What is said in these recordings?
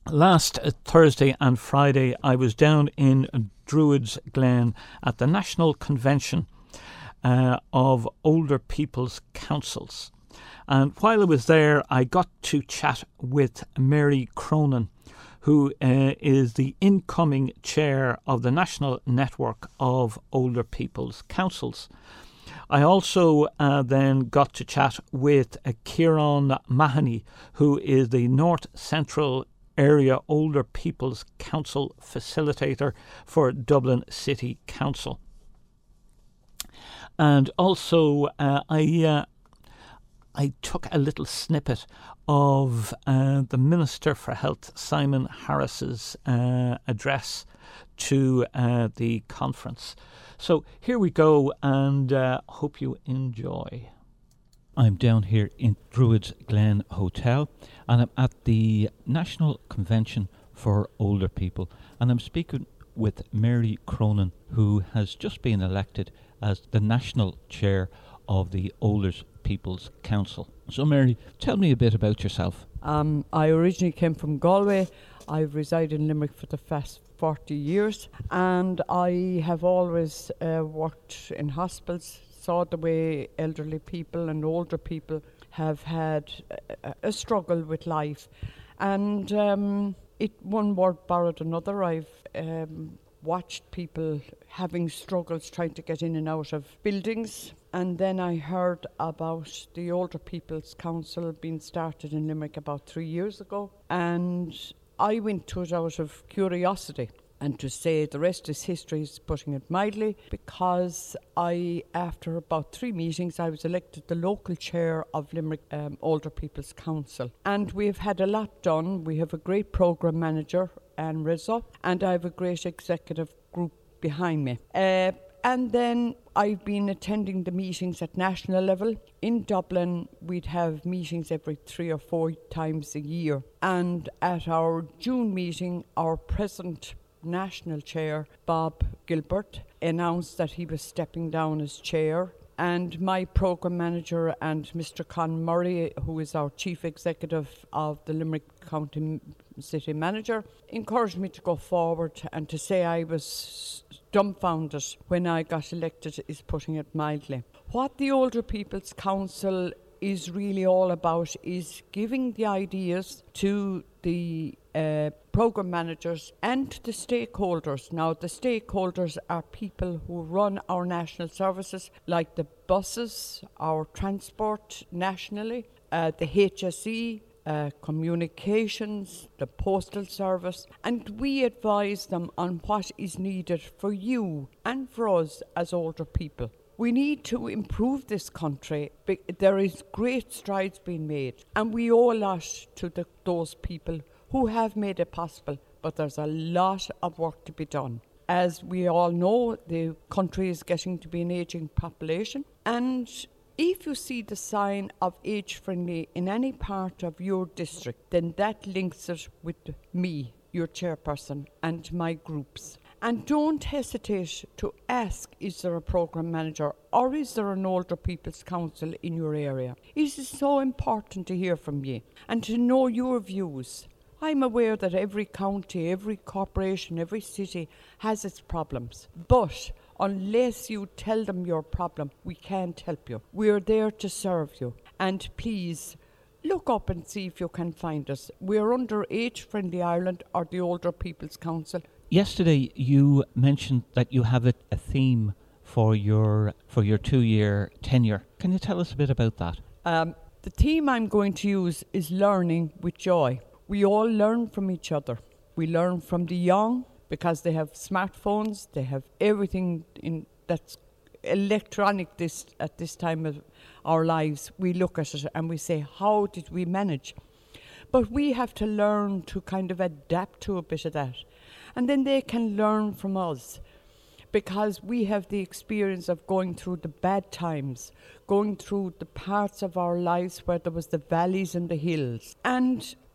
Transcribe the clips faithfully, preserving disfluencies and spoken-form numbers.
last Thursday and Friday I was down in Druids Glen at the National Convention uh, of Older People's Councils. And while I was there, I got to chat with Mary Cronin, who uh, is the incoming chair of the National Network of Older People's Councils. I also uh, then got to chat with uh, Kieran Mahoney, who is the North Central Area Older People's Council facilitator for Dublin City Council. And also uh, I uh, I took a little snippet of uh, the Minister for Health, Simon Harris's uh, address to uh, the conference. So here we go, and uh, hope you enjoy. I'm down here in Druids Glen Hotel, and I'm at the National Convention for Older People, and I'm speaking with Mary Cronin, who has just been elected as the National Chair of the Older People's Council. So Mary, tell me a bit about yourself. Um, I originally came from Galway. I've resided in Limerick for the past forty years, and I have always uh, worked in hospitals, saw the way elderly people and older people have had a, a struggle with life. And um, it one word borrowed another. I've um, watched people having struggles trying to get in and out of buildings. And then I heard about the Older People's Council being started in Limerick about three years ago. And I went to it out of curiosity. And to say the rest is history is putting it mildly, because I, after about three meetings, I was elected the local chair of Limerick um, Older People's Council. And we've had a lot done. We have a great programme manager, Anne Rizzo, and I have a great executive group behind me. Uh, and then I've been attending the meetings at national level. In Dublin, we'd have meetings every three or four times a year. And at our June meeting, our present National Chair, Bob Gilbert, announced that he was stepping down as chair, and my programme manager and Mister Con Murray, who is our chief executive of the Limerick County City Manager, encouraged me to go forward, and to say I was dumbfounded when I got elected is putting it mildly. What the Older People's Council is really all about is giving the ideas to the uh, programme managers and the stakeholders. Now, the stakeholders are people who run our national services, like the buses, our transport nationally, uh, the H S E, uh, communications, the postal service, and we advise them on what is needed for you and for us as older people. We need to improve this country. There is great strides being made, and we owe a lot to the, those people who have made it possible, but there's a lot of work to be done. As we all know, the country is getting to be an ageing population, and if you see the sign of age-friendly in any part of your district, then that links it with me, your chairperson, and my groups. And don't hesitate to ask, is there a programme manager or is there an Older People's Council in your area? It is so important to hear from you and to know your views. I'm aware that every county, every corporation, every city has its problems. But unless you tell them your problem, we can't help you. We're there to serve you. And please, look up and see if you can find us. We're under Age Friendly Ireland or the Older People's Council. Yesterday you mentioned that you have a, a theme for your for your two-year tenure. Can you tell us a bit about that? Um, the theme I'm going to use is learning with joy. We all learn from each other. We learn from the young because they have smartphones, they have everything in that's electronic this at this time of our lives. We look at it and we say, how did we manage? But we have to learn to kind of adapt to a bit of that. And then they can learn from us, because we have the experience of going through the bad times, going through the parts of our lives where there was the valleys and the hills. And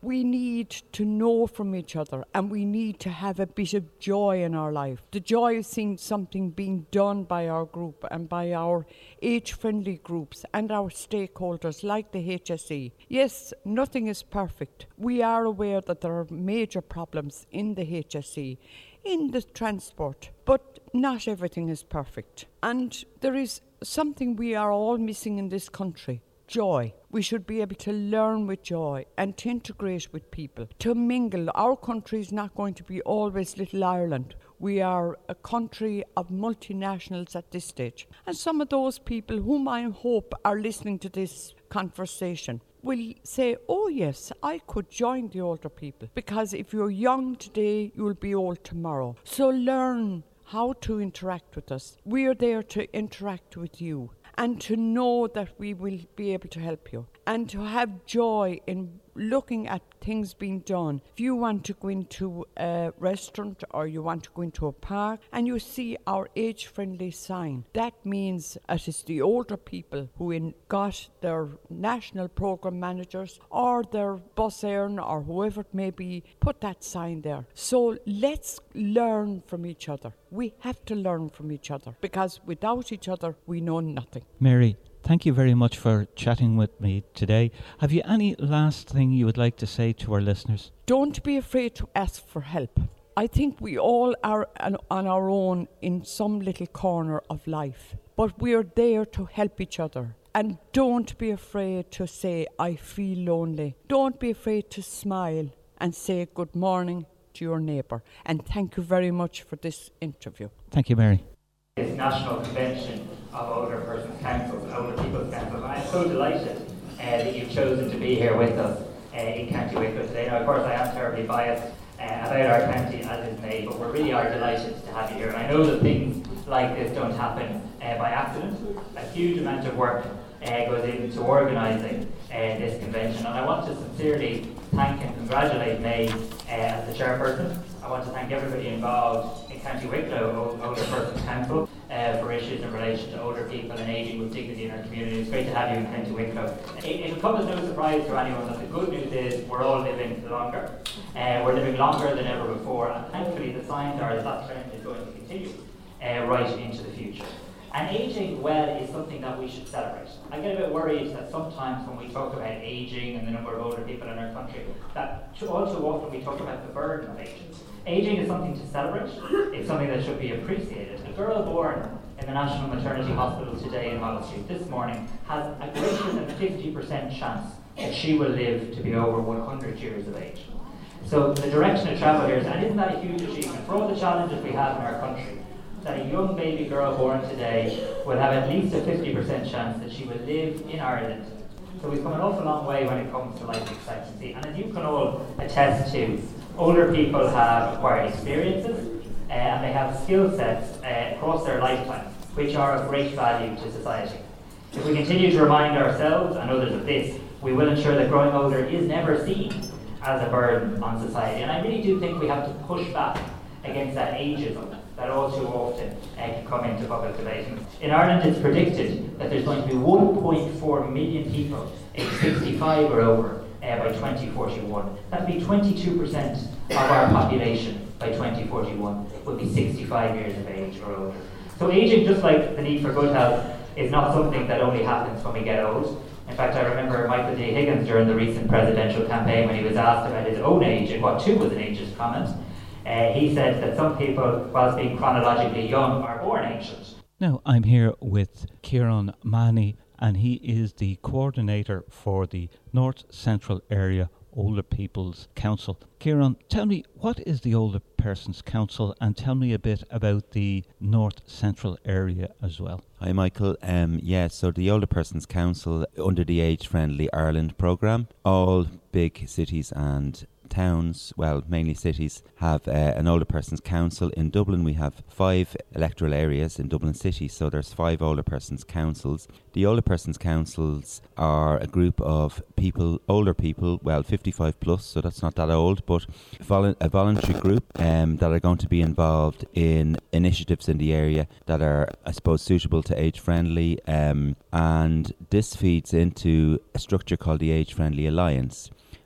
We need to know from each other, and we need to have a bit of joy in our life. The joy of seeing something being done by our group and by our age-friendly groups and our stakeholders like the H S E. Yes, nothing is perfect. We are aware that there are major problems in the H S E, in the transport, but not everything is perfect. And there is something we are all missing in this country. Joy. We should be able to learn with joy and to integrate with people, to mingle. Our country is not going to be always little Ireland. We are a country of multinationals at this stage. And some of those people whom I hope are listening to this conversation will say, oh yes, I could join the older people. Because if you're young today, you'll be old tomorrow. So learn how to interact with us. We're there to interact with you, and to know that we will be able to help you, and to have joy in looking at things being done. If you want to go into a restaurant or you want to go into a park and you see our age-friendly sign, that means it is the older people who in got their national programme managers or their bus earn or whoever it may be, put that sign there. So let's learn from each other. We have to learn from each other, because without each other we know nothing. Mary, thank you very much for chatting with me today. Have you any last thing you would like to say to our listeners? Don't be afraid to ask for help. I think we all are on, on our own in some little corner of life, but we are there to help each other. And don't be afraid to say, I feel lonely. Don't be afraid to smile and say good morning to your neighbour. And thank you very much for this interview. Thank you, Mary. This National Convention of Older Persons Councils, Older People's Councils. I'm so delighted uh, that you've chosen to be here with us uh, in County Wicklow today. Now, of course, I am terribly biased uh, about our county, as is May, but we really are delighted to have you here. And I know that things like this don't happen uh, by accident. A huge amount of work uh, goes into organising uh, this convention, and I want to sincerely thank and congratulate May uh, as the chairperson. I want to thank everybody involved in County Wicklow Older Persons Council uh, for issues in relation to older people and ageing with dignity in our community. It's great to have you in County Wicklow. It, it'll come as no surprise to anyone that the good news is we're all living longer. Uh, we're living longer than ever before, and thankfully the signs are that that trend is going to continue uh, right into the future. And ageing well is something that we should celebrate. I get a bit worried that sometimes when we talk about ageing and the number of older people in our country, that all too often we talk about the burden of ageing. Ageing is something to celebrate. It's something that should be appreciated. A girl born in the National Maternity Hospital today in Holles Street this morning has a greater than fifty percent chance that she will live to be over one hundred years of age. So the direction of travel here is, and isn't that a huge achievement for all the challenges we have in our country, that a young baby girl born today will have at least a fifty percent chance that she will live in Ireland. So we've come an awful long way when it comes to life expectancy. And as you can all attest to, older people have acquired experiences uh, and they have skill sets uh, across their lifetime, which are of great value to society. If we continue to remind ourselves and others of this, we will ensure that growing older is never seen as a burden on society. And I really do think we have to push back against that ageism that all too often uh, can come into public debate. In Ireland, it's predicted that there's going to be one point four million people aged sixty-five or over uh, by twenty forty-one. That would be twenty-two percent of our population by twenty forty-one will be sixty-five years of age or older. So ageing, just like the need for good health, is not something that only happens when we get old. In fact, I remember Michael D. Higgins during the recent presidential campaign when he was asked about his own age and what too was an ageist comment. Uh, he said that some people, whilst being chronologically young, are born ancient. Now, I'm here with Kieran Mahoney, and he is the coordinator for the North Central Area Older People's Council. Kieran, tell me, what is the Older Persons Council, and tell me a bit about the North Central area as well. Hi Michael, um, yeah, so the Older Persons Council under the Age Friendly Ireland programme, all big cities and towns, well mainly cities, have uh, an older persons council. In Dublin we have five electoral areas in Dublin City, so there's five older persons councils. The older persons councils are a group of people, older people, well fifty-five plus, so that's not that old, but volu- a voluntary group um, that are going to be involved in initiatives in the area that are, I suppose, suitable to age friendly, um, and this feeds into a structure called the Age Friendly Alliance.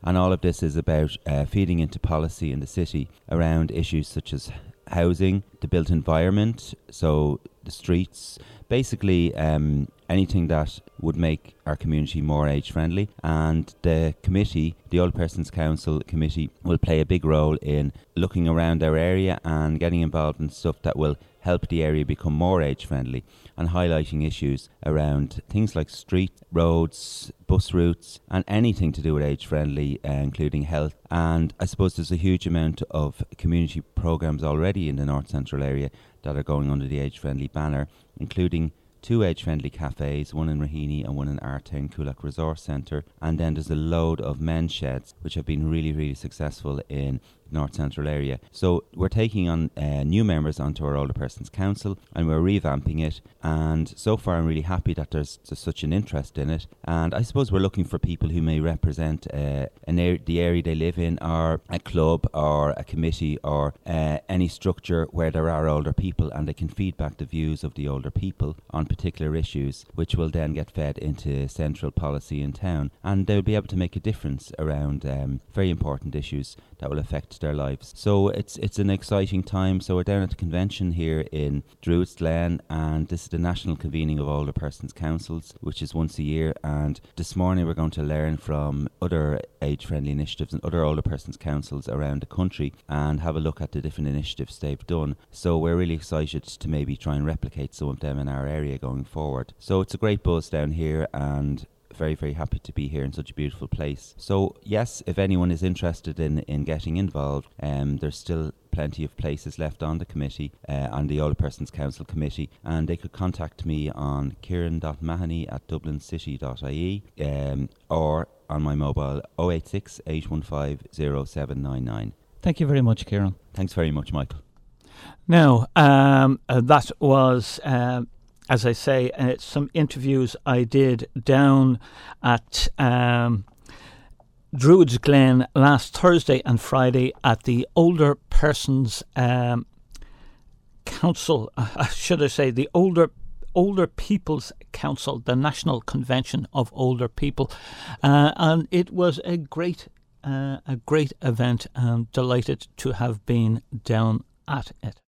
And all of this is about uh, feeding into policy in the city around issues such as housing, the built environment, so the streets, basically um, anything that would make our community more age friendly. And the committee, the Older Persons Council committee, will play a big role in looking around our area and getting involved in stuff that will help the area become more age friendly, and highlighting issues around things like street, roads, bus routes, and anything to do with age friendly, uh, including health. And I suppose there's a huge amount of community programmes already in the North Central area that are going under the age friendly banner, including two age-friendly cafes, one in Raheny and one in our town Coolock Resource Centre. And then there's a load of men's sheds which have been really, really successful in the North Central area. So we're taking on uh, new members onto our Older Persons Council, and we're revamping it. And so far I'm really happy that there's, there's such an interest in it. And I suppose we're looking for people who may represent uh, an er- the area they live in, or a club or a committee, or uh, any structure where there are older people, and they can feed back the views of the older people on particular issues, which will then get fed into central policy in town, and they'll be able to make a difference around um, very important issues that will affect their lives. So it's it's an exciting time. So we're down at the convention here in Druids Glen, and this is the national convening of Older Persons Councils, which is once a year. And this morning we're going to learn from other age-friendly initiatives and other Older Persons Councils around the country, and have a look at the different initiatives they've done. So we're really excited to maybe try and replicate some of them in our area going forward. So it's a great buzz down here, and very, very happy to be here in such a beautiful place. So yes, if anyone is interested in, in getting involved, um, there's still plenty of places left on the committee, uh, on the Older Persons Council committee, and they could contact me on kieran dot mahoney at dublin city dot I E, um, or on my mobile oh eight six, eight one five, oh seven nine nine. Thank you very much, Kieran. Thanks very much, Michael. Now, um, uh, that was... Um, As I say, uh, some interviews I did down at um, Druids Glen last Thursday and Friday at the Older Persons um, Council, uh, should I say, the Older Older People's Council, the National Convention of Older People, uh, and it was a great, uh, a great event. I'm delighted to have been down at it.